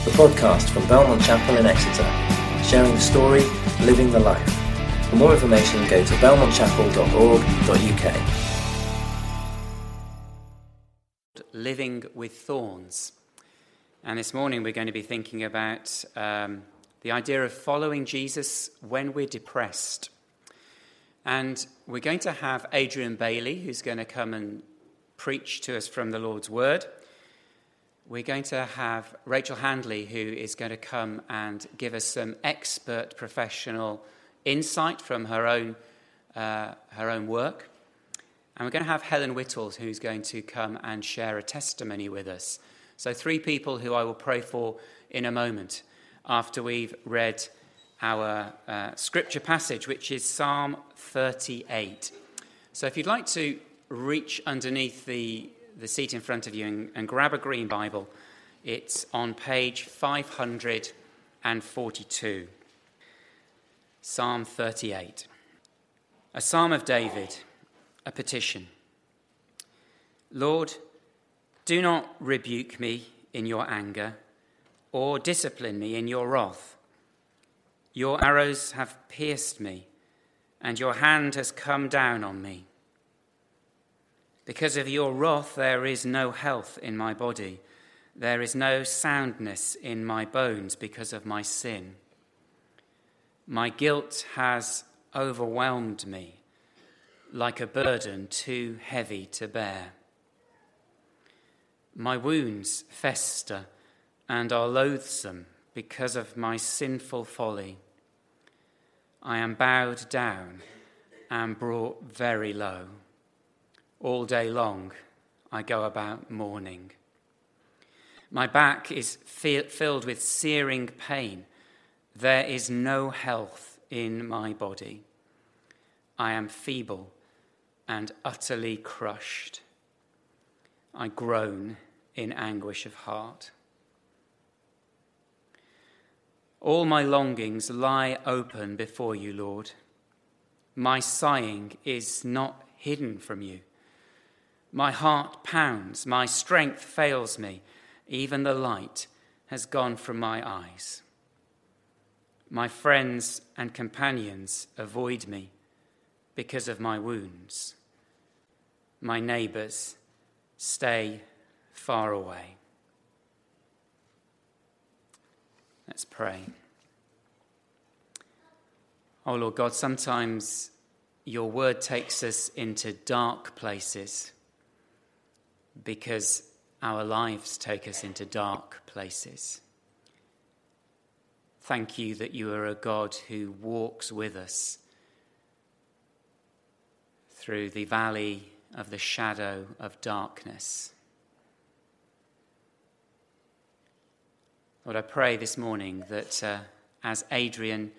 the podcast from Belmont Chapel in Exeter, sharing the story, living the life. For more information, go to belmontchapel.org.uk. Living with thorns. And this morning we're going to be thinking about the idea of following Jesus when we're depressed. And we're going to have Adrian Bailey, who's going to come and preach to us from the Lord's Word. We're going to have Rachel Handley, who is going to come and give us some expert professional insight from her own work. And we're going to have Helen Whittle, who's going to come and share a testimony with us. So 3 people who I will pray for in a moment after we've read our scripture passage, which is Psalm 38. So if you'd like to reach underneath the seat in front of you and grab a green Bible, it's on page 542. Psalm 38. A psalm of David, a petition. Lord, do not rebuke me in your anger, or discipline me in your wrath. Your arrows have pierced me, and your hand has come down on me. Because of your wrath, there is no health in my body. There is no soundness in my bones because of my sin. My guilt has overwhelmed me like a burden too heavy to bear. My wounds fester and are loathsome because of my sinful folly. I am bowed down and brought very low. All day long I go about mourning. My back is filled with searing pain. There is no health in my body. I am feeble and utterly crushed. I groan in anguish of heart. All my longings lie open before you, Lord. My sighing is not hidden from you. My heart pounds, my strength fails me, even the light has gone from my eyes. My friends and companions avoid me because of my wounds. My neighbours stay far away. Let's pray. Oh Lord God, sometimes your word takes us into dark places because our lives take us into dark places. Thank you that you are a God who walks with us through the valley of the shadow of darkness. Lord, I pray this morning that as Adrian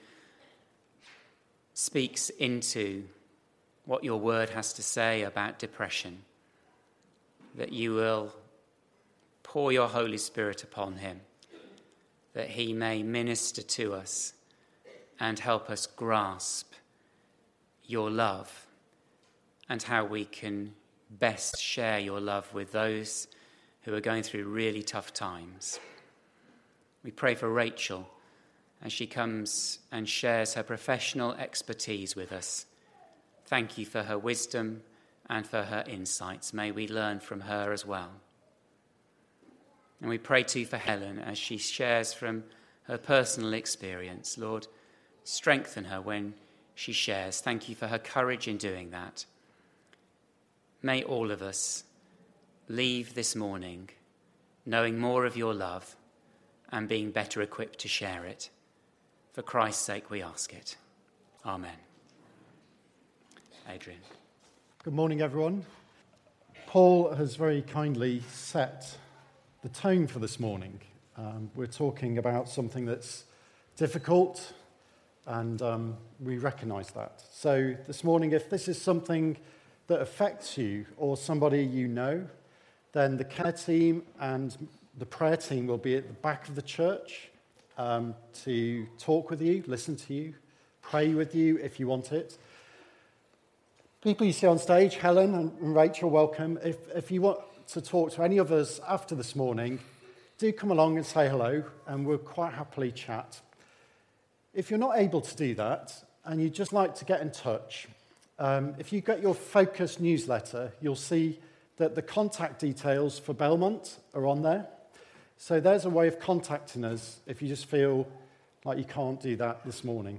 speaks into what your word has to say about depression, that you will pour your Holy Spirit upon him, that he may minister to us and help us grasp your love and how we can best share your love with those who are going through really tough times. We pray for Rachel as she comes and shares her professional expertise with us. Thank you for her wisdom and for her insights. May we learn from her as well. And we pray too for Helen as she shares from her personal experience. Lord, strengthen her when she shares. Thank you for her courage in doing that. May all of us leave this morning knowing more of your love and being better equipped to share it. For Christ's sake we ask it. Amen. Adrian. Good morning, everyone. Paul has very kindly set the tone for this morning. We're talking about something that's difficult, and we recognise that. So this morning, if this is something that affects you or somebody you know, then the care team and the prayer team will be at the back of the church to talk with you, listen to you, pray with you if you want it. People you see on stage, Helen and Rachel, welcome. If you want to talk to any of us after this morning, do come along and say hello, and we'll quite happily chat. If you're not able to do that, and you'd just like to get in touch, if you get your Focus newsletter, you'll see that the contact details for Belmont are on there. So there's a way of contacting us if you just feel like you can't do that this morning.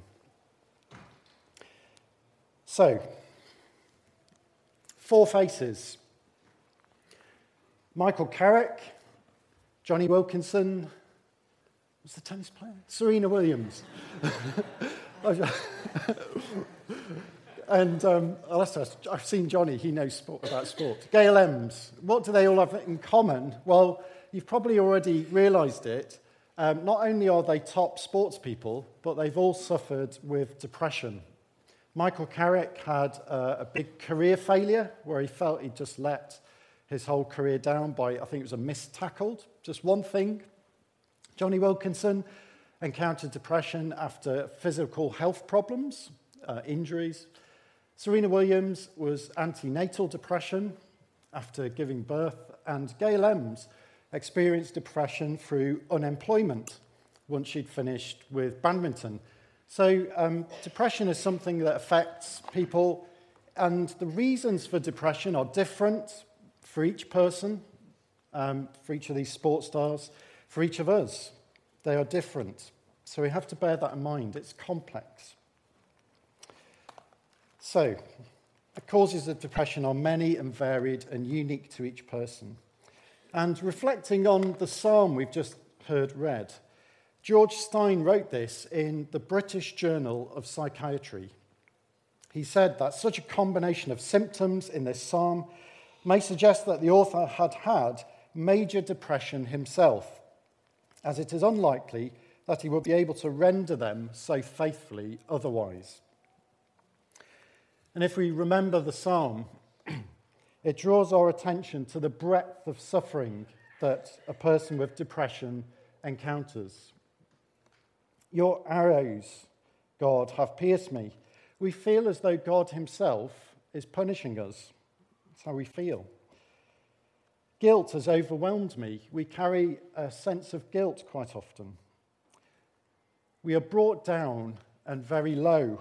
So, 4 faces. Michael Carrick, Johnny Wilkinson, what's the tennis player? Serena Williams. And I've seen Johnny, he knows about sport. Gail Ems, what do they all have in common? Well, you've probably already realised it. Not only are they top sports people, but they've all suffered with depression. Michael Carrick had a big career failure where he felt he'd just let his whole career down by, I think it was a missed tackle, just one thing. Johnny Wilkinson encountered depression after physical health problems, injuries. Serena Williams was antenatal depression after giving birth, and Gail Ems experienced depression through unemployment once she'd finished with badminton. So depression is something that affects people, and the reasons for depression are different for each person, for each of these sports stars, for each of us. They are different. So we have to bear that in mind. It's complex. So the causes of depression are many and varied and unique to each person. And reflecting on the psalm we've just heard read, George Stein wrote this in the British Journal of Psychiatry. He said that such a combination of symptoms in this psalm may suggest that the author had had major depression himself, as it is unlikely that he would be able to render them so faithfully otherwise. And if we remember the psalm, it draws our attention to the breadth of suffering that a person with depression encounters. Your arrows, God, have pierced me. We feel as though God himself is punishing us. That's how we feel. Guilt has overwhelmed me. We carry a sense of guilt quite often. We are brought down and very low.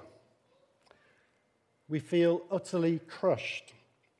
We feel utterly crushed.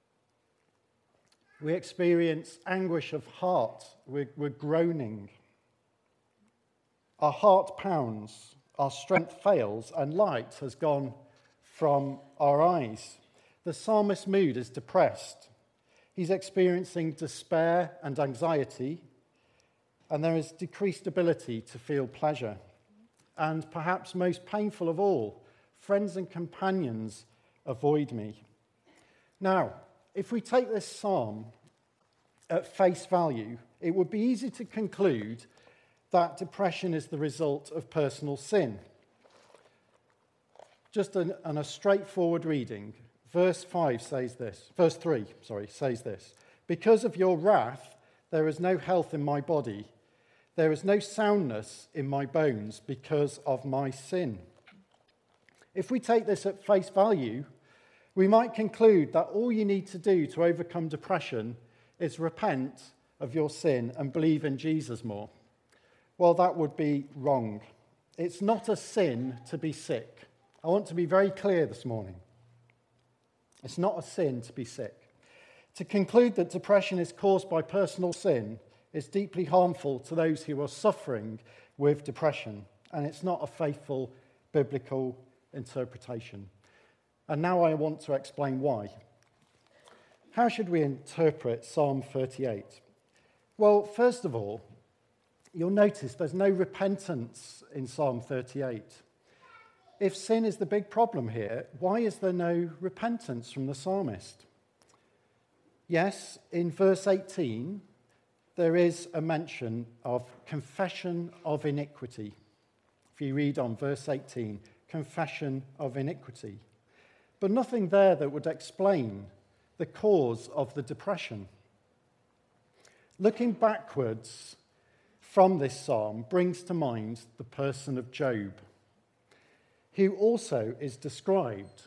We experience anguish of heart. We're groaning. Our heart pounds, our strength fails, and light has gone from our eyes. The psalmist's mood is depressed. He's experiencing despair and anxiety, and there is decreased ability to feel pleasure. And perhaps most painful of all, friends and companions avoid me. Now, if we take this psalm at face value, it would be easy to conclude that depression is the result of personal sin. Just on a straightforward reading, verse 3 says this, because of your wrath, there is no health in my body. There is no soundness in my bones because of my sin. If we take this at face value, we might conclude that all you need to do to overcome depression is repent of your sin and believe in Jesus more. Well, that would be wrong. It's not a sin to be sick. I want to be very clear this morning. It's not a sin to be sick. To conclude that depression is caused by personal sin is deeply harmful to those who are suffering with depression, and it's not a faithful biblical interpretation. And now I want to explain why. How should we interpret Psalm 38? Well, first of all, you'll notice there's no repentance in Psalm 38. If sin is the big problem here, why is there no repentance from the psalmist? Yes, in verse 18, there is a mention of confession of iniquity. If you read on verse 18, confession of iniquity. But nothing there that would explain the cause of the depression. Looking backwards from this psalm brings to mind the person of Job, who also is described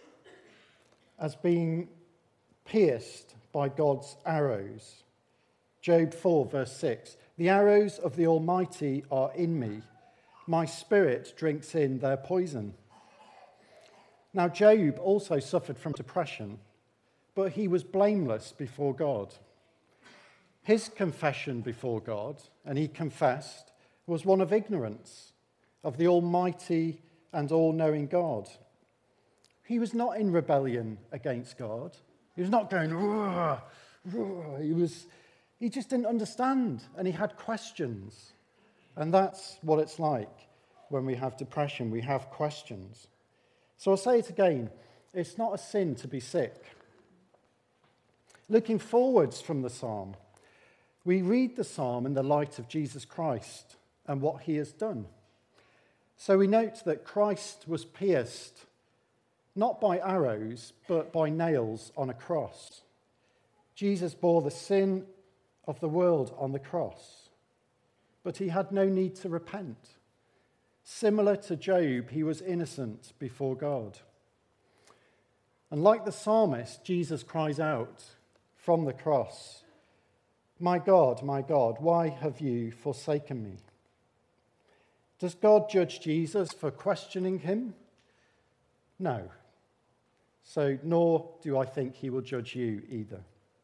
as being pierced by God's arrows. Job 4, verse 6, "The arrows of the Almighty are in me. My spirit drinks in their poison." Now, Job also suffered from depression, but he was blameless before God. His confession before God, and he confessed, was one of ignorance of the Almighty and all-knowing God. He was not in rebellion against God. He was not going, "Roar, roar." He just didn't understand, and he had questions. And that's what it's like when we have depression. We have questions. So I'll say it again. It's not a sin to be sick. Looking forwards from the psalm, we read the psalm in the light of Jesus Christ and what he has done. So we note that Christ was pierced not by arrows, but by nails on a cross. Jesus bore the sin of the world on the cross, but he had no need to repent. Similar to Job, he was innocent before God. And like the psalmist, Jesus cries out from the cross, my God, why have you forsaken me?" Does God judge Jesus for questioning him? No. So nor do I think he will judge you either.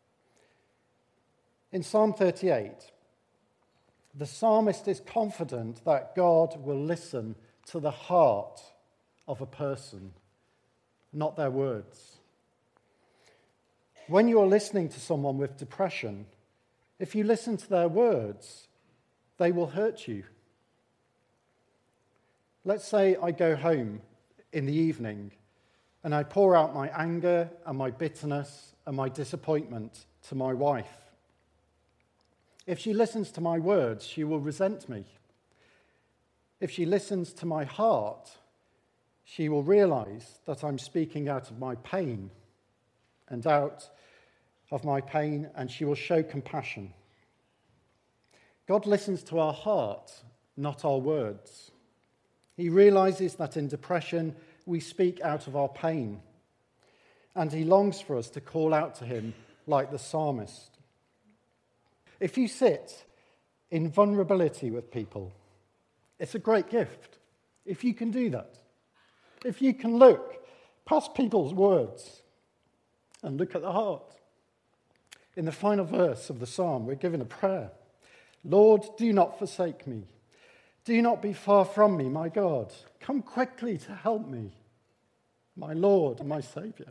In Psalm 38, the psalmist is confident that God will listen to the heart of a person, not their words. When you're listening to someone with depression, if you listen to their words, they will hurt you. Let's say I go home in the evening and I pour out my anger and my bitterness and my disappointment to my wife. If she listens to my words, she will resent me. If she listens to my heart, she will realize that I'm speaking out of my pain, and she will show compassion. God listens to our heart, not our words. He realizes that in depression, we speak out of our pain, and he longs for us to call out to him like the psalmist. If you sit in vulnerability with people, it's a great gift. If you can do that, if you can look past people's words and look at the heart. In the final verse of the psalm, we're given a prayer. Lord, do not forsake me. Do not be far from me, my God. Come quickly to help me, my Lord and my Saviour.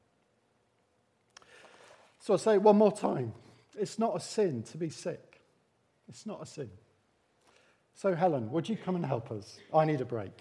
So I'll say it one more time. It's not a sin to be sick. It's not a sin. So Helen, would you come and help us? I need a break.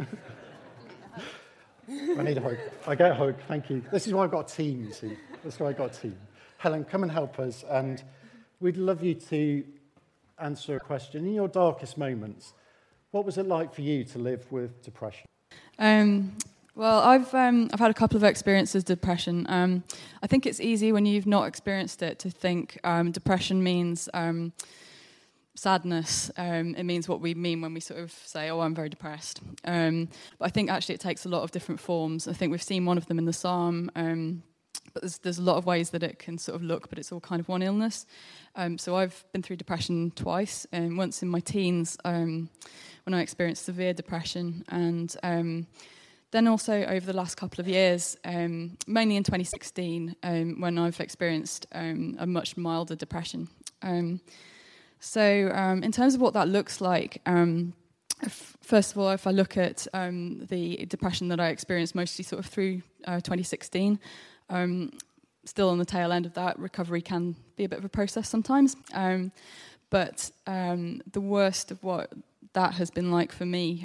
I need a hug. I get a hug, thank you. This is why I've got a team, you see. That's why I've got a team. Helen, come and help us, and we'd love you to answer a question. In your darkest moments, what was it like for you to live with depression? Well, I've had a couple of experiences with depression. I think it's easy when you've not experienced it to think depression means sadness. It means what we mean when we sort of say, "Oh, I'm very depressed." But I think actually it takes a lot of different forms. I think we've seen one of them in the psalm. But there's a lot of ways that it can sort of look, but it's all kind of one illness. So I've been through depression twice, once in my teens when I experienced severe depression, and then also over the last couple of years, mainly in 2016, when I've experienced a much milder depression. So in terms of what that looks like, first of all, if I look at the depression that I experienced mostly sort of through 2016, still on the tail end of that, recovery can be a bit of a process sometimes. But the worst of what that has been like for me,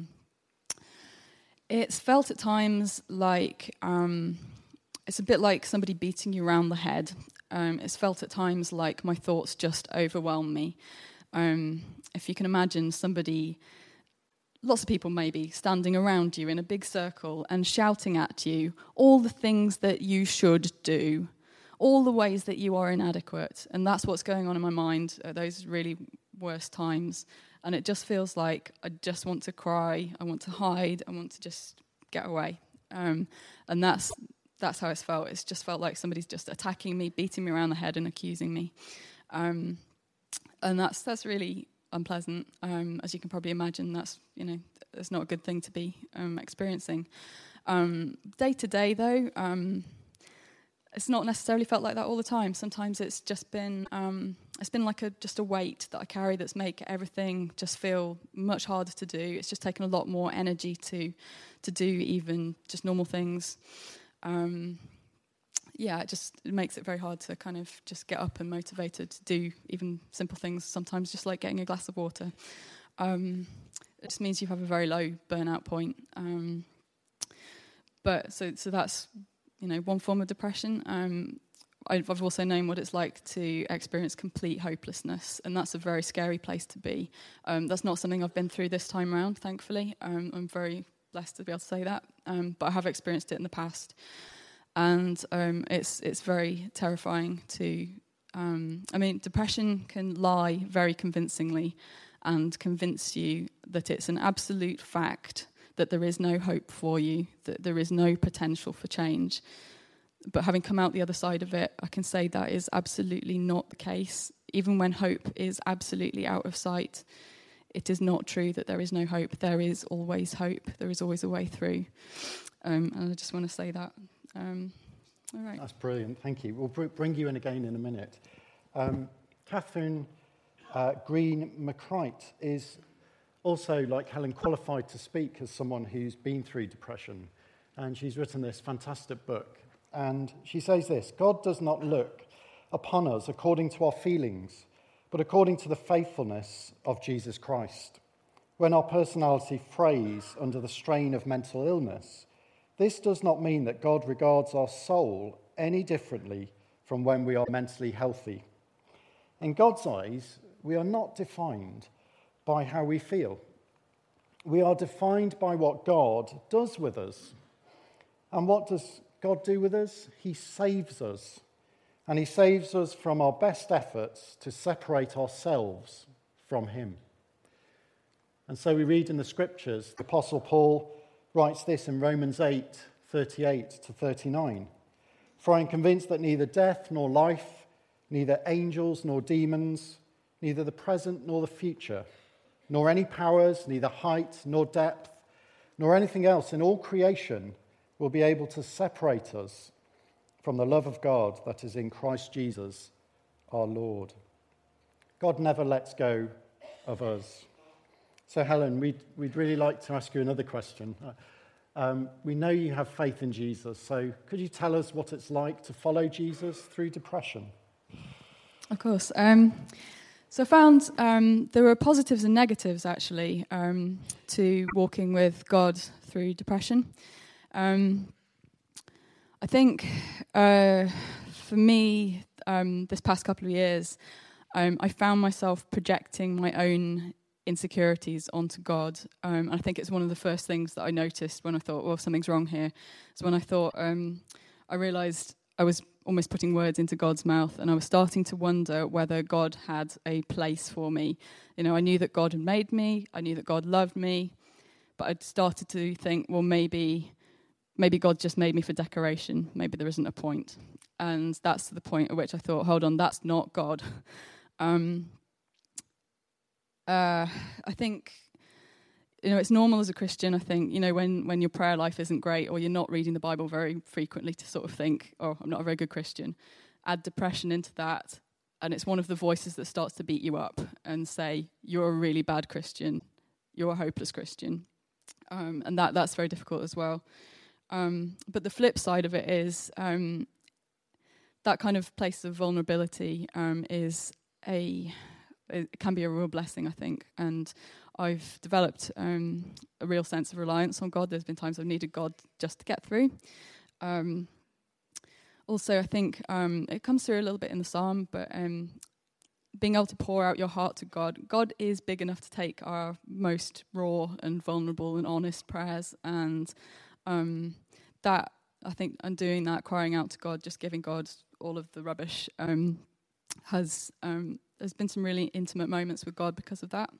it's felt at times like it's a bit like somebody beating you around the head. It's felt at times like my thoughts just overwhelm me. If you can imagine somebody, lots of people maybe, standing around you in a big circle and shouting at you all the things that you should do, all the ways that you are inadequate. And that's what's going on in my mind at those really worst times. And it just feels like I just want to cry, I want to hide, I want to just get away. And that's how it's felt. It's just felt like somebody's just attacking me, beating me around the head and accusing me. And that's really unpleasant. As you can probably imagine, it's not a good thing to be experiencing. Day to day, though, it's not necessarily felt like that all the time. Sometimes it's just been like just a weight that I carry that's make everything just feel much harder to do. It's just taken a lot more energy to do even just normal things. It makes it very hard to kind of just get up and motivated to do even simple things, sometimes just like getting a glass of water. It just means you have a very low burnout point. But that's, one form of depression. I've also known what it's like to experience complete hopelessness, and that's a very scary place to be. That's not something I've been through this time around, thankfully. I'm very blessed to be able to say that, but I have experienced it in the past. And it's very terrifying to... depression can lie very convincingly and convince you that it's an absolute fact that there is no hope for you, that there is no potential for change. But having come out the other side of it, I can say that is absolutely not the case. Even when hope is absolutely out of sight, it is not true that there is no hope. There is always hope. There is always a way through. And I just want to say that. All right. That's brilliant. Thank you. We'll bring you in again in a minute. Catherine Green McCrite is also, like Helen, qualified to speak as someone who's been through depression. And she's written this fantastic book. And she says this: God does not look upon us according to our feelings, but according to the faithfulness of Jesus Christ. When our personality frays under the strain of mental illness, this does not mean that God regards our soul any differently from when we are mentally healthy. In God's eyes, we are not defined by how we feel. We are defined by what God does with us. And what does God do with us? He saves us. And he saves us from our best efforts to separate ourselves from him. And so we read in the scriptures, the Apostle Paul writes this in Romans 8:38-39. For I am convinced that neither death nor life, neither angels nor demons, neither the present nor the future, nor any powers, neither height nor depth, nor anything else in all creation will be able to separate us from the love of God that is in Christ Jesus our Lord. God never lets go of us. So Helen, we'd really like to ask you another question. We know you have faith in Jesus, so could you tell us what it's like to follow Jesus through depression? Of course. So I found there were positives and negatives, actually, to walking with God through depression. I think for me, this past couple of years, I found myself projecting my own insecurities onto God. And I think it's one of the first things that I noticed when I thought, well, something's wrong here. So when I thought, I realised I was almost putting words into God's mouth, and I was starting to wonder whether God had a place for me. I knew that God had made me, I knew that God loved me, but I'd started to think, well, maybe God just made me for decoration. Maybe there isn't a point. And that's the point at which I thought, hold on, that's not God. I think, it's normal as a Christian, I think, when your prayer life isn't great or you're not reading the Bible very frequently to sort of think, oh, I'm not a very good Christian. Add depression into that, and it's one of the voices that starts to beat you up and say, you're a really bad Christian, you're a hopeless Christian. And that's very difficult as well. But the flip side of it is that kind of place of vulnerability it can be a real blessing, I think. And I've developed a real sense of reliance on God. There's been times I've needed God just to get through. Also, I think it comes through a little bit in the psalm, but being able to pour out your heart to God. God is big enough to take our most raw and vulnerable and honest prayers. And that, I think, and doing that, crying out to God, just giving God all of the rubbish, there's been some really intimate moments with God because of that.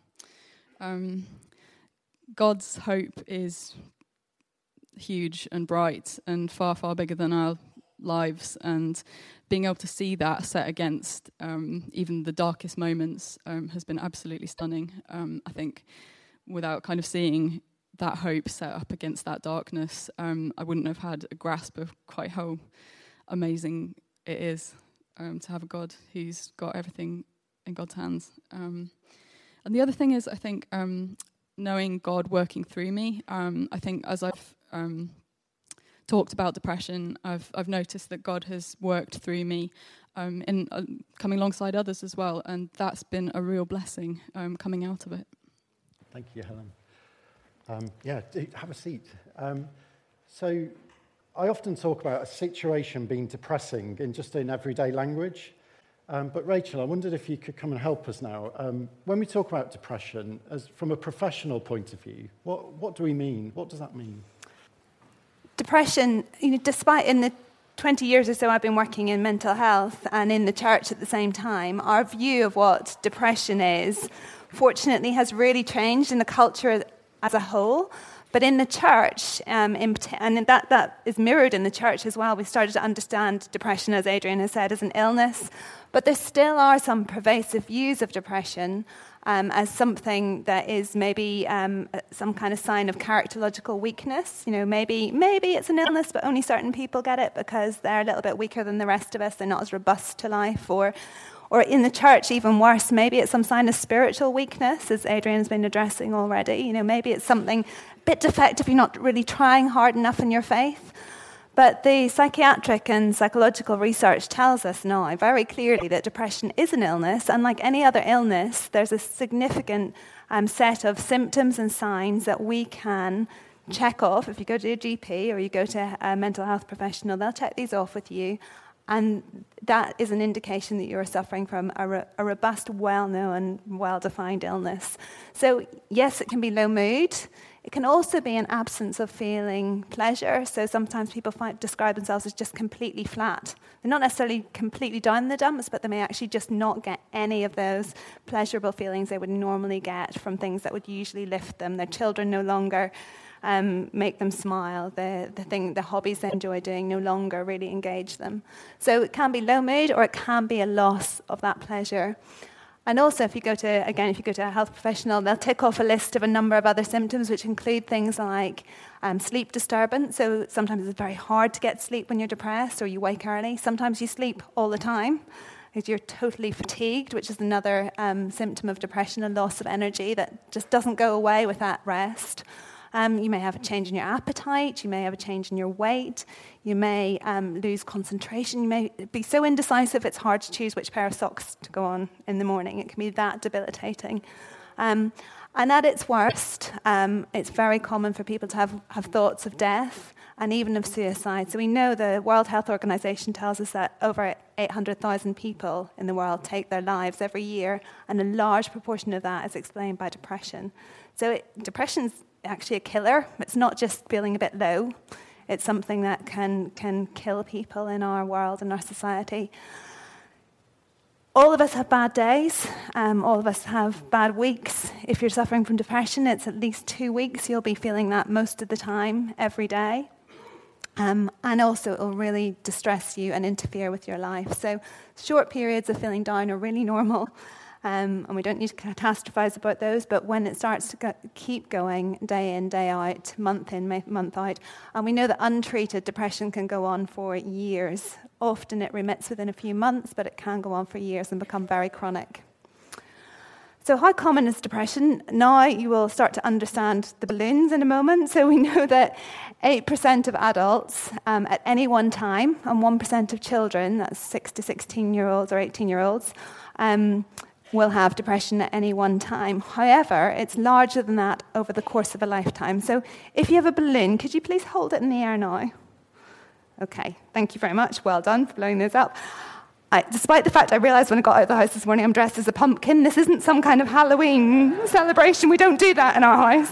God's hope is huge and bright and far, far bigger than our lives, and being able to see that set against even the darkest moments has been absolutely stunning. I think without kind of seeing that hope set up against that darkness, I wouldn't have had a grasp of quite how amazing it is to have a God who's got everything in God's hands. And the other thing is, I think, knowing God working through me. I think as I've talked about depression, I've noticed that God has worked through me in coming alongside others as well, and that's been a real blessing coming out of it. Thank you, Helen. Have a seat. So I often talk about a situation being depressing in everyday language. But Rachel, I wondered if you could come and help us now. When we talk about depression, from a professional point of view, what do we mean? What does that mean? Depression, despite in the 20 years or so I've been working in mental health and in the church at the same time, our view of what depression is, fortunately, has really changed in the culture as a whole. But in the church, and that is mirrored in the church as well, we started to understand depression, as Adrian has said, as an illness. But there still are some pervasive views of depression as something that is maybe some kind of sign of characterological weakness. Maybe it's an illness, but only certain people get it because they're a little bit weaker than the rest of us. They're not as robust to life, or in the church, even worse, maybe it's some sign of spiritual weakness, as Adrian's been addressing already. Maybe it's something a bit defective, you're not really trying hard enough in your faith. But the psychiatric and psychological research tells us now very clearly that depression is an illness, and like any other illness, there's a significant set of symptoms and signs that we can check off. If you go to a GP or you go to a mental health professional, they'll check these off with you. And that is an indication that you're suffering from a robust, well-known, well-defined illness. So, yes, it can be low mood. It can also be an absence of feeling pleasure. So sometimes people describe themselves as just completely flat. They're not necessarily completely down in the dumps, but they may actually just not get any of those pleasurable feelings they would normally get from things that would usually lift them. Their children no longer make them smile. The hobbies they enjoy doing no longer really engage them. So it can be low mood, or it can be a loss of that pleasure. And also, if you go to a health professional, they'll tick off a list of a number of other symptoms, which include things like sleep disturbance. So sometimes it's very hard to get sleep when you're depressed, or you wake early. Sometimes you sleep all the time, because you're totally fatigued, which is another symptom of depression, a loss of energy that just doesn't go away with that rest. You may have a change in your appetite. You may have a change in your weight. You may lose concentration. You may be so indecisive it's hard to choose which pair of socks to go on in the morning. It can be that debilitating. And at its worst, it's very common for people to have thoughts of death and even of suicide. So we know the World Health Organization tells us that over 800,000 people in the world take their lives every year, and a large proportion of that is explained by depression. So depression's actually a killer. It's not just feeling a bit low. It's something that can kill people in our world and our society. All of us have bad days. All of us have bad weeks. If you're suffering from depression, it's at least 2 weeks. You'll be feeling that most of the time, every day. And also, it will really distress you and interfere with your life. So short periods of feeling down are really normal. And we don't need to catastrophize about those, but when it starts to keep going day in, day out, month in, month out, and we know that untreated depression can go on for years. Often it remits within a few months, but it can go on for years and become very chronic. So how common is depression? Now you will start to understand the balloons in a moment. So we know that 8% of adults at any one time, and 1% of children, that's 6 to 16-year-olds or 18-year-olds, will have depression at any one time. However, it's larger than that over the course of a lifetime. So if you have a balloon, could you please hold it in the air now? Okay, thank you very much. Well done for blowing those up. Despite the fact I realised when I got out of the house this morning I'm dressed as a pumpkin, this isn't some kind of Halloween celebration. We don't do that in our house.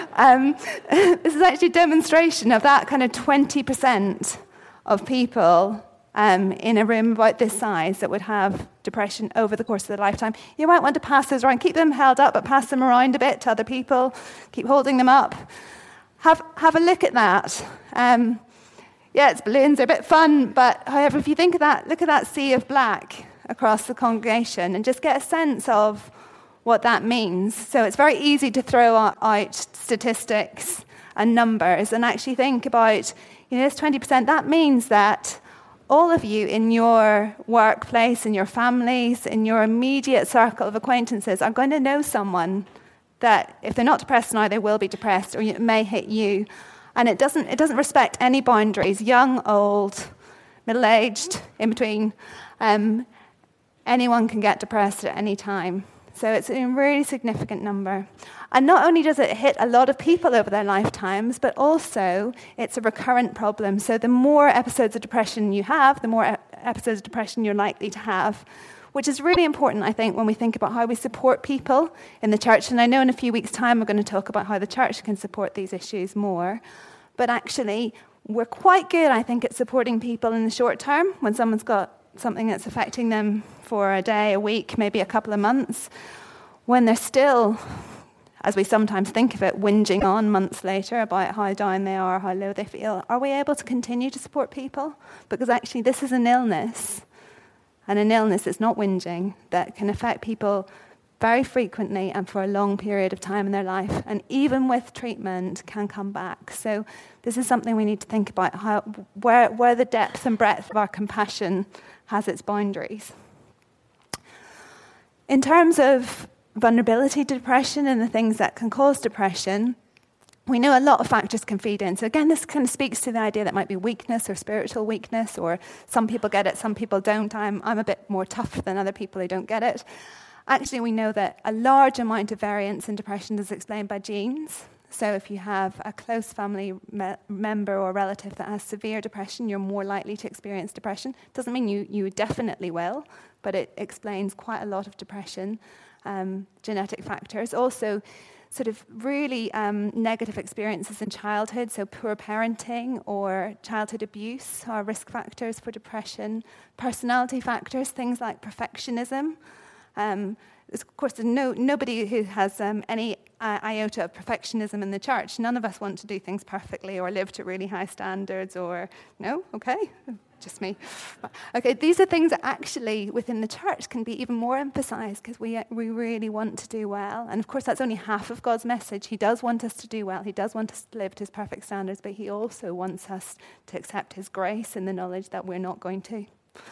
This is actually a demonstration of that kind of 20% of people in a room about this size that would have depression over the course of their lifetime. You might want to pass those around. Keep them held up, but pass them around a bit to other people. Keep holding them up. Have a look at that. it's balloons, they're a bit fun, but however, if you think of that, look at that sea of black across the congregation and just get a sense of what that means. So it's very easy to throw out statistics and numbers and actually think about, this 20%, that means that all of you in your workplace, in your families, in your immediate circle of acquaintances are going to know someone that if they're not depressed now, they will be depressed, or it may hit you. And it doesn't respect any boundaries, young, old, middle-aged, in between. Anyone can get depressed at any time. So it's a really significant number. And not only does it hit a lot of people over their lifetimes, but also it's a recurrent problem. So the more episodes of depression you have, the more episodes of depression you're likely to have, which is really important, I think, when we think about how we support people in the church. And I know in a few weeks' time we're going to talk about how the church can support these issues more. But actually, we're quite good, I think, at supporting people in the short term when someone's got something that's affecting them for a day, a week, maybe a couple of months, when they're still, as we sometimes think of it, whinging on months later about how down they are, how low they feel. Are we able to continue to support people? Because actually this is an illness, and an illness is not whinging, that can affect people very frequently and for a long period of time in their life, and even with treatment can come back. So this is something we need to think about, where the depth and breadth of our compassion has its boundaries. In terms of vulnerability to depression and the things that can cause depression, we know a lot of factors can feed in. So again, this kind of speaks to the idea that might be weakness or spiritual weakness, or some people get it, some people don't. I'm a bit more tough than other people who don't get it. Actually, we know that a large amount of variance in depression is explained by genes. So if you have a close family member or relative that has severe depression, you're more likely to experience depression. Doesn't mean you definitely will, but it explains quite a lot of depression, genetic factors. Also, sort of really negative experiences in childhood, so poor parenting or childhood abuse are risk factors for depression. Personality factors, things like perfectionism. Of course, there's nobody who has any iota of perfectionism in the church. None of us want to do things perfectly or live to really high standards or, no? Okay, just me. Okay, these are things that actually within the church can be even more emphasized because we really want to do well. And of course, that's only half of God's message. He does want us to do well. He does want us to live to his perfect standards, but he also wants us to accept his grace in the knowledge that we're not going to.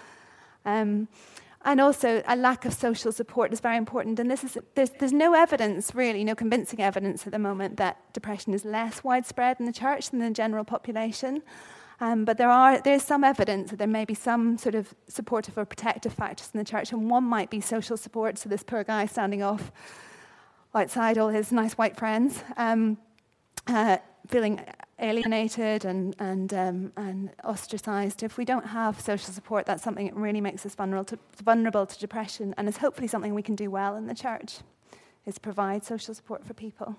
And also, a lack of social support is very important. And there's no evidence, really, no convincing evidence at the moment that depression is less widespread in the church than the general population. But there's some evidence that there may be some sort of supportive or protective factors in the church. And one might be social support. So this poor guy standing off outside all his nice white friends, feeling alienated and ostracized. If we don't have social support, that's something that really makes us vulnerable to depression, and is hopefully something we can do well in the church, is provide social support for people.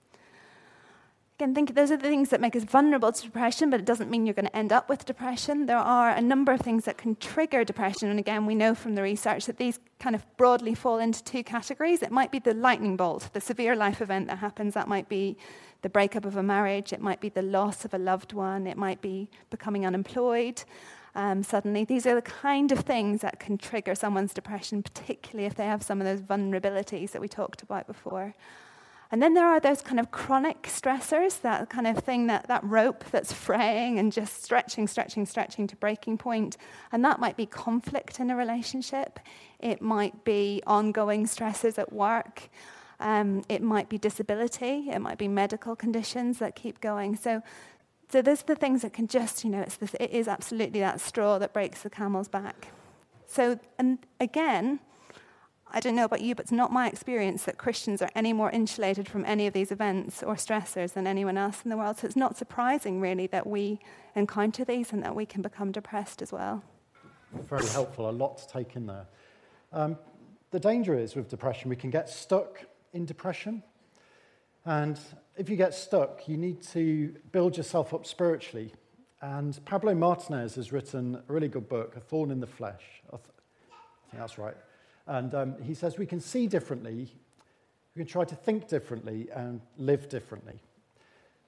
Again, those are the things that make us vulnerable to depression, but it doesn't mean you're going to end up with depression. There are a number of things that can trigger depression, and again, we know from the research that these kind of broadly fall into two categories. It might be the lightning bolt, the severe life event that happens. That might be the breakup of a marriage. It might be the loss of a loved one. It might be becoming unemployed suddenly. These are the kind of things that can trigger someone's depression, particularly if they have some of those vulnerabilities that we talked about before. And then there are those kind of chronic stressors, that kind of thing, that rope that's fraying and just stretching to breaking point. And that might be conflict in a relationship. It might be ongoing stresses at work. It might be disability. It might be medical conditions that keep going. So those are the things that can just, it is absolutely that straw that breaks the camel's back. So, and again, I don't know about you, but it's not my experience that Christians are any more insulated from any of these events or stressors than anyone else in the world. So it's not surprising, really, that we encounter these and that we can become depressed as well. Very helpful, a lot to take in there. The danger is with depression, we can get stuck in depression. And if you get stuck, you need to build yourself up spiritually. And Pablo Martinez has written a really good book, A Thorn in the Flesh. I think that's right. And he says we can see differently, we can try to think differently and live differently.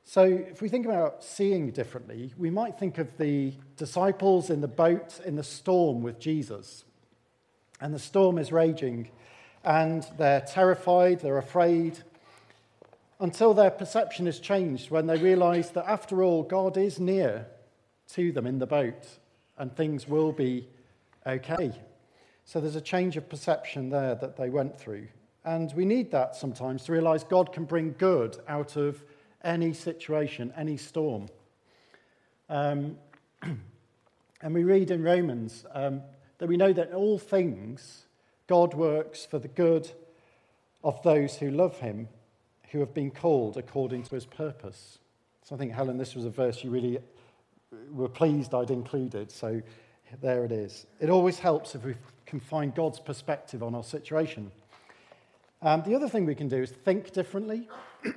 So if we think about seeing differently, we might think of the disciples in the boat in the storm with Jesus. And the storm is raging, and they're terrified, they're afraid, until their perception is changed when they realize that after all, God is near to them in the boat, and things will be okay. So there's a change of perception there that they went through. And we need that sometimes to realize God can bring good out of any situation, any storm. And we read in Romans that we know that in all things God works for the good of those who love him, who have been called according to his purpose. So I think, Helen, this was a verse you really were pleased I'd included, so there it is. It always helps if we can find God's perspective on our situation. The other thing we can do is think differently.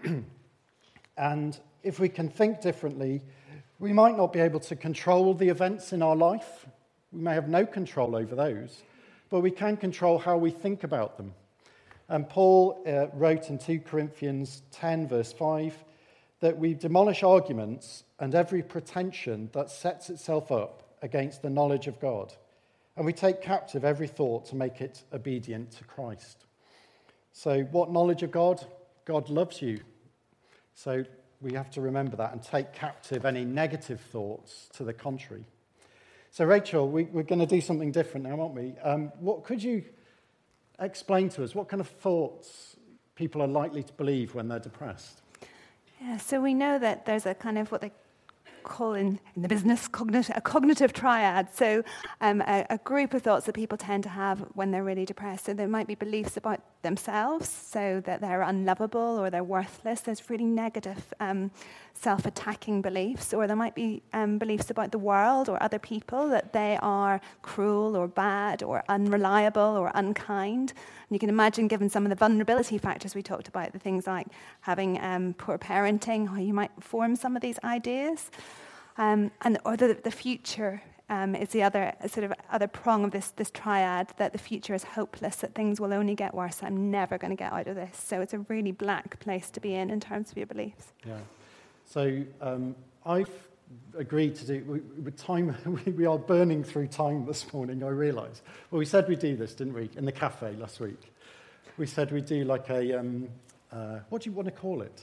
And if we can think differently, we might not be able to control the events in our life. We may have no control over those, but we can control how we think about them. And Paul wrote in 2 Corinthians 10, verse 5, that we demolish arguments and every pretension that sets itself up against the knowledge of God. And we take captive every thought to make it obedient to Christ. So what knowledge of God? God loves you. So we have to remember that and take captive any negative thoughts to the contrary. So Rachel, we're going to do something different now, aren't we? What could you explain to us? What kind of thoughts people are likely to believe when they're depressed? Yeah, so we know that there's a kind of what they call in the business a cognitive triad. So a group of thoughts that people tend to have when they're really depressed. So there might be beliefs about themselves, so that they're unlovable or they're worthless. There's really negative self-attacking beliefs. Or there might be beliefs about the world or other people, that they are cruel or bad or unreliable or unkind. And you can imagine, given some of the vulnerability factors we talked about, the things like having poor parenting, how you might form some of these ideas. Or the future is the other sort of other prong of this triad, that the future is hopeless, that things will only get worse. I'm never going to get out of this. So it's a really black place to be in terms of your beliefs. Yeah. So I've agreed to do, with time, we are burning through time this morning, I realise. Well, we said we'd do this, didn't we, in the cafe last week? We said we'd do like a, what do you want to call it?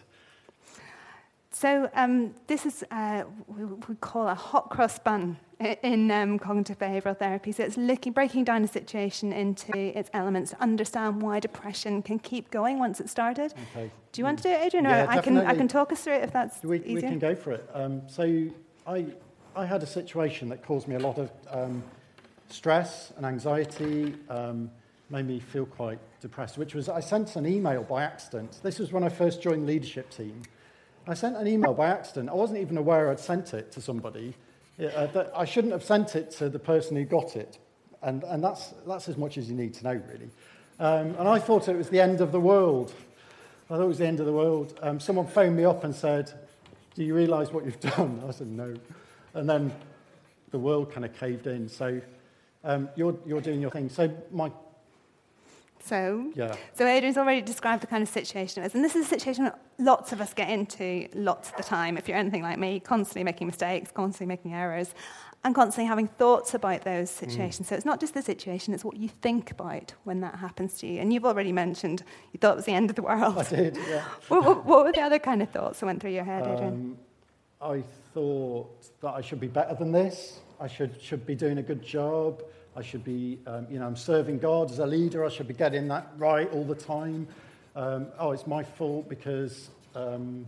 So this is we call a hot cross bun in cognitive behavioural therapy. So it's breaking down a situation into its elements to understand why depression can keep going once it's started. Okay. Do you want to do it, Adrian? Yeah, or I can talk us through it if that's easier. We can go for it. So I had a situation that caused me a lot of stress and anxiety, made me feel quite depressed, which was I sent an email by accident. This was when I first joined the leadership team. I sent an email by accident. I wasn't even aware I'd sent it to somebody. That I shouldn't have sent it to the person who got it. And that's as much as you need to know, really. And I thought it was the end of the world. I thought it was the end of the world. Someone phoned me up and said, "Do you realise what you've done?" I said, "No." And then the world kind of caved in. So you're doing your thing. So Adrian's already described the kind of situation it was. And this is a situation that lots of us get into lots of the time. If you're anything like me, constantly making mistakes, constantly making errors, and constantly having thoughts about those situations. So it's not just the situation, it's what you think about when that happens to you. And you've already mentioned you thought it was the end of the world. I did, yeah. What were the other kind of thoughts that went through your head, Adrian? I thought that I should be better than this. I should be doing a good job. I should be, I'm serving God as a leader. I should be getting that right all the time. It's my fault because I'm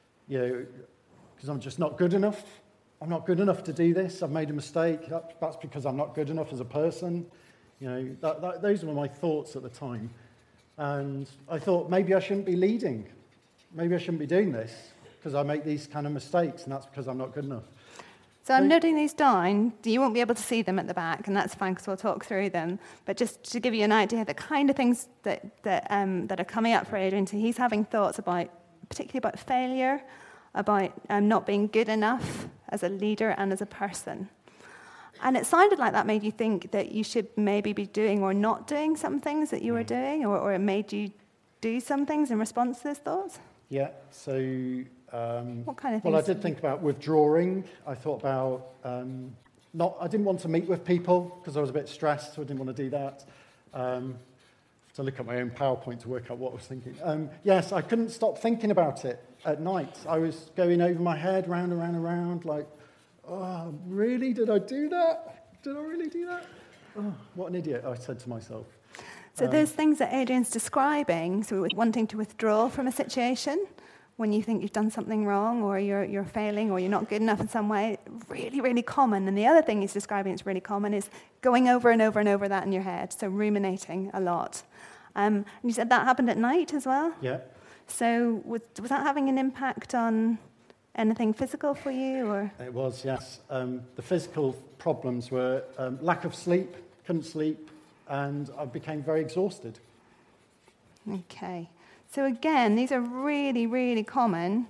just not good enough. I'm not good enough to do this. I've made a mistake. That's because I'm not good enough as a person. Those were my thoughts at the time. And I thought maybe I shouldn't be leading. Maybe I shouldn't be doing this because I make these kind of mistakes, and that's because I'm not good enough. So I'm noting these down. You won't be able to see them at the back, and that's fine because we'll talk through them. But just to give you an idea, the kind of things that are coming up for Adrian, so he's having thoughts about, particularly about failure, about not being good enough as a leader and as a person. And it sounded like that made you think that you should maybe be doing or not doing some things that you were doing, or it made you do some things in response to those thoughts? Yeah, so... what kind of things? Well, I did think about withdrawing. I thought about... I didn't want to meet with people because I was a bit stressed, so I didn't want to do that. To look at my own PowerPoint to work out what I was thinking. Yes, I couldn't stop thinking about it at night. I was going over my head, round and round and round, like, oh, really? Did I do that? Did I really do that? Oh, what an idiot, I said to myself. So those things that Adrian's describing, so wanting to withdraw from a situation, when you think you've done something wrong or you're failing or you're not good enough in some way, really, really common. And the other thing he's describing that's really common is going over and over and over that in your head, so ruminating a lot. And you said that happened at night as well? Yeah. So was that having an impact on anything physical for you? Or? It was, yes. The physical problems were lack of sleep, couldn't sleep, and I became very exhausted. Okay. So again, these are really, really common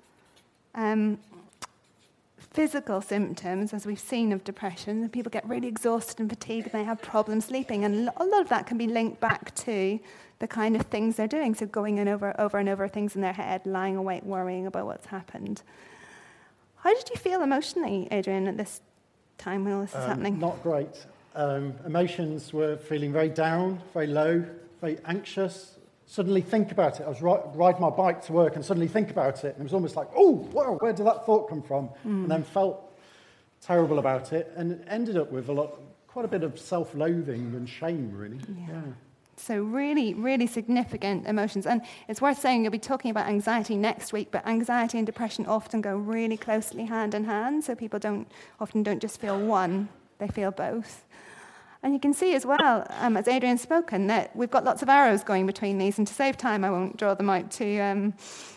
physical symptoms, as we've seen, of depression. People get really exhausted and fatigued, and they have problems sleeping. And a lot of that can be linked back to the kind of things they're doing. So going over and over things in their head, lying awake, worrying about what's happened. How did you feel emotionally, Adrian, at this time when all this is happening? Not great. Emotions were feeling very down, very low, very anxious. Suddenly think about it. I was riding my bike to work and suddenly think about it. And it was almost like, oh, wow, where did that thought come from? And then felt terrible about it. And it ended up with quite a bit of self-loathing and shame, really. Yeah. So really, really significant emotions. And it's worth saying you'll be talking about anxiety next week, but anxiety and depression often go really closely hand in hand. So people often don't just feel one, they feel both. And you can see as well, as Adrian's spoken, that we've got lots of arrows going between these. And to save time, I won't draw them out too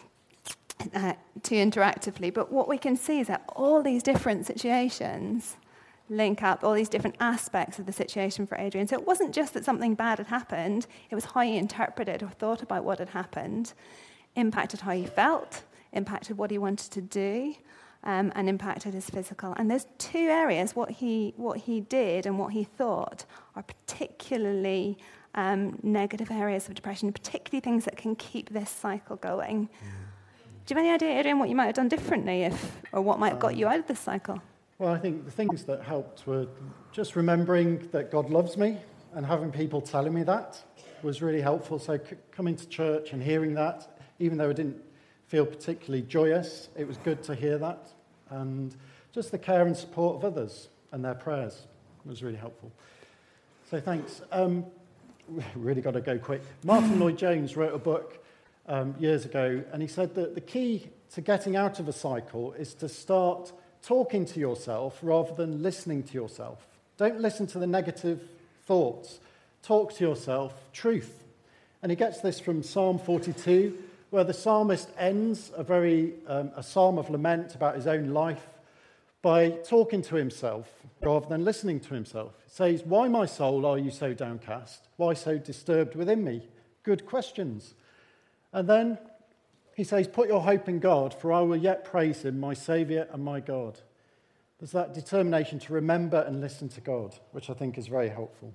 interactively. But what we can see is that all these different situations link up, all these different aspects of the situation for Adrian. So it wasn't just that something bad had happened. It was how he interpreted or thought about what had happened, impacted how he felt, impacted what he wanted to do, and impacted his physical. And those two areas, what he did and what he thought, are particularly negative areas of depression, particularly things that can keep this cycle going. Do you have any idea, Adrian, what you might have done differently or what might have got you out of this cycle? Well, I think the things that helped were just remembering that God loves me and having people telling me that was really helpful. So coming to church and hearing that, even though I didn't feel particularly joyous, it was good to hear that. And just the care and support of others and their prayers was really helpful. So thanks. Really got to go quick. Martin Lloyd-Jones wrote a book years ago, and he said that the key to getting out of a cycle is to start talking to yourself rather than listening to yourself. Don't listen to the negative thoughts. Talk to yourself truth. And he gets this from Psalm 42, where the psalmist ends a psalm of lament about his own life by talking to himself rather than listening to himself. It says, "Why, my soul, are you so downcast? Why so disturbed within me?" Good questions. And then he says, "Put your hope in God, for I will yet praise him, my Saviour and my God." There's that determination to remember and listen to God, which I think is very helpful.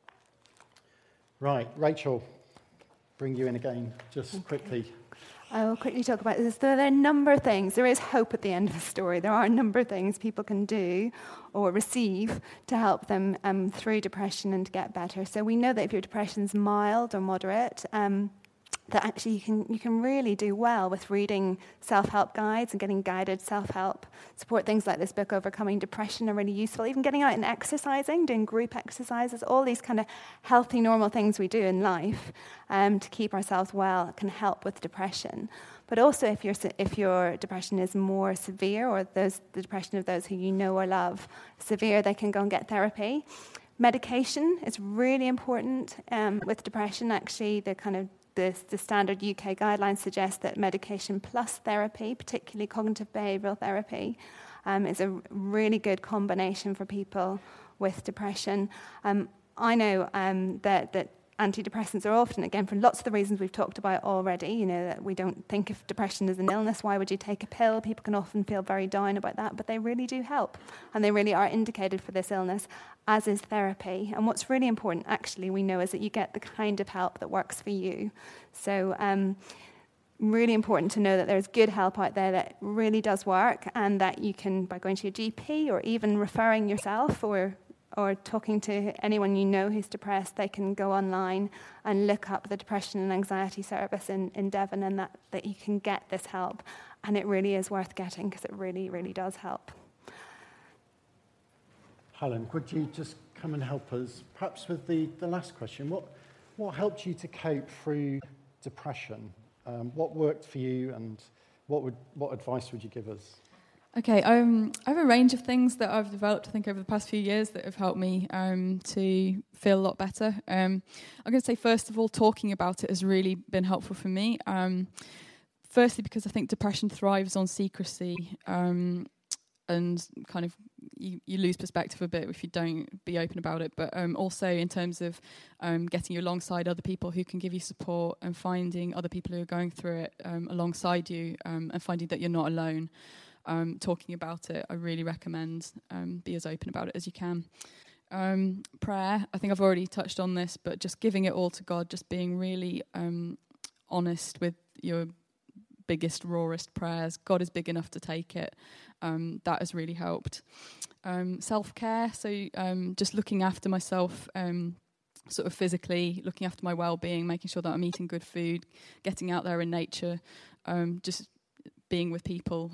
Right, Rachel, bring you in again, just quickly. I will quickly talk about this. There are a number of things. There is hope at the end of the story. There are a number of things people can do or receive to help them through depression and to get better. So we know that if your depression's mild or moderate, that actually you can really do well with reading self-help guides and getting guided self-help support. Things like this book, Overcoming Depression, are really useful. Even getting out and exercising, doing group exercises, all these kind of healthy, normal things we do in life to keep ourselves well can help with depression. But also if your depression is more severe, or the depression of those who you know or love severe, they can go and get therapy. Medication is really important with depression. Actually, the standard UK guidelines suggest that medication plus therapy, particularly cognitive behavioural therapy, is a really good combination for people with depression. I know that antidepressants are often, again, for lots of the reasons we've talked about already, that we don't think of depression as an illness. Why would you take a pill? People can often feel very down about that, but they really do help, and they really are indicated for this illness, as is therapy. And what's really important, actually, we know, is that you get the kind of help that works for you. So really important to know that there's good help out there that really does work, and that you can, by going to your GP or even referring yourself or talking to anyone you know who's depressed, they can go online and look up the Depression and Anxiety Service in Devon, and that you can get this help. And it really is worth getting, because it really, really does help. Helen, would you just come and help us, perhaps with the last question? What helped you to cope through depression? What worked for you, and what advice would you give us? Okay, I have a range of things that I've developed, I think, over the past few years that have helped me to feel a lot better. I'm going to say, first of all, talking about it has really been helpful for me. Firstly, because I think depression thrives on secrecy, and kind of you lose perspective a bit if you don't be open about it. But also in terms of getting you alongside other people who can give you support, and finding other people who are going through it alongside you, and finding that you're not alone. Talking about it, I really recommend be as open about it as you can. Prayer, I think I've already touched on this, but just giving it all to God, just being really honest with your biggest, rawest prayers. God is big enough to take it. That has really helped. Self-care, so just looking after myself, sort of physically, looking after my well-being, making sure that I'm eating good food, getting out there in nature, just being with people.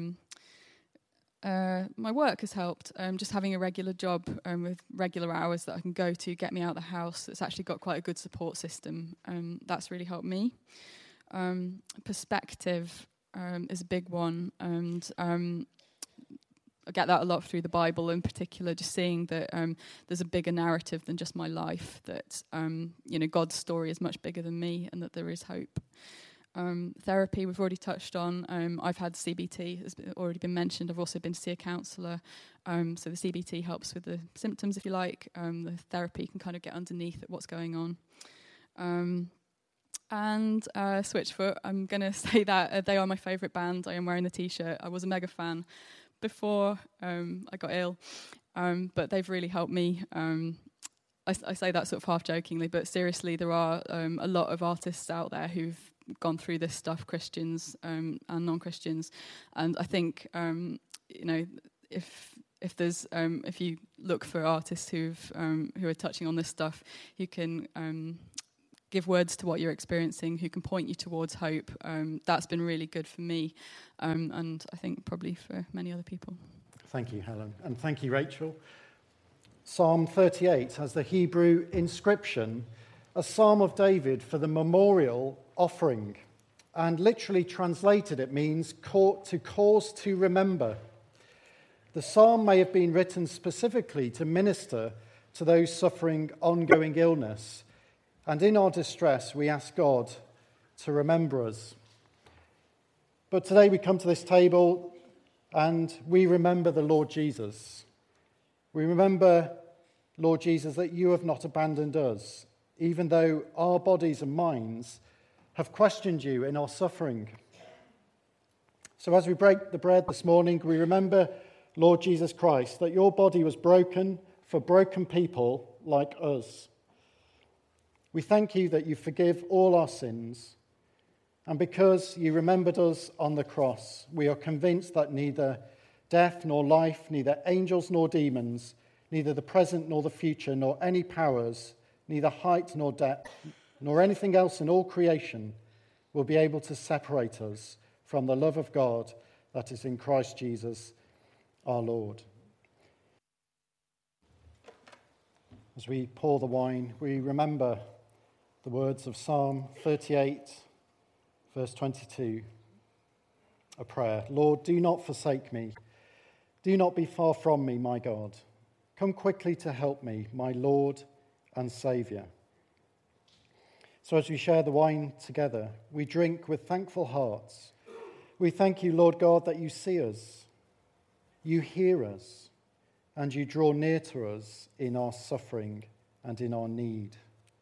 My work has helped, just having a regular job with regular hours that I can go to, get me out of the house. It's actually got quite a good support system. That's really helped me. Perspective is a big one, and I get that a lot through the Bible, in particular, just seeing that there's a bigger narrative than just my life, that God's story is much bigger than me, and that there is hope. Therapy, we've already touched on. I've had CBT, has already been mentioned. I've also been to see a counsellor. So the CBT helps with the symptoms, if you like. The therapy can kind of get underneath at what's going on. And Switchfoot, I'm going to say that they are my favourite band. I am wearing the T-shirt. I was a mega fan before I got ill, but they've really helped me. I say that sort of half-jokingly, but seriously, there are a lot of artists out there who've gone through this stuff, Christians and non-Christians, and I think if there's if you look for artists who are touching on this stuff, who can give words to what you're experiencing, who can point you towards hope, that's been really good for me, and I think probably for many other people. Thank you, Helen, and thank you, Rachel. Psalm 38 has the Hebrew inscription, a psalm of David for the memorial offering, and literally translated it means to cause to remember. The psalm may have been written specifically to minister to those suffering ongoing illness, and in our distress we ask God to remember us. But today we come to this table and we remember the Lord Jesus. We remember, Lord Jesus, that you have not abandoned us, even though our bodies and minds have questioned you in our suffering. So as we break the bread this morning, we remember, Lord Jesus Christ, that your body was broken for broken people like us. We thank you that you forgive all our sins, and because you remembered us on the cross, we are convinced that neither death nor life, neither angels nor demons, neither the present nor the future, nor any powers, neither height nor depth, nor anything else in all creation will be able to separate us from the love of God that is in Christ Jesus our Lord. As we pour the wine, we remember the words of Psalm 38, verse 22, a prayer. Lord, do not forsake me. Do not be far from me, my God. Come quickly to help me, my Lord and Saviour. So as we share the wine together, we drink with thankful hearts. We thank you, Lord God, that you see us, you hear us, and you draw near to us in our suffering and in our need.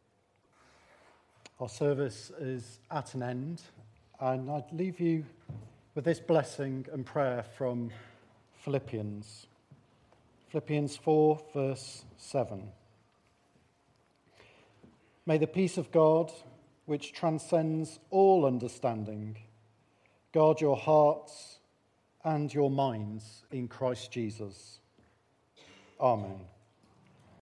Our service is at an end, and I'd leave you with this blessing and prayer from Philippians. Philippians 4, verse 7. May the peace of God, which transcends all understanding, guard your hearts and your minds in Christ Jesus. Amen.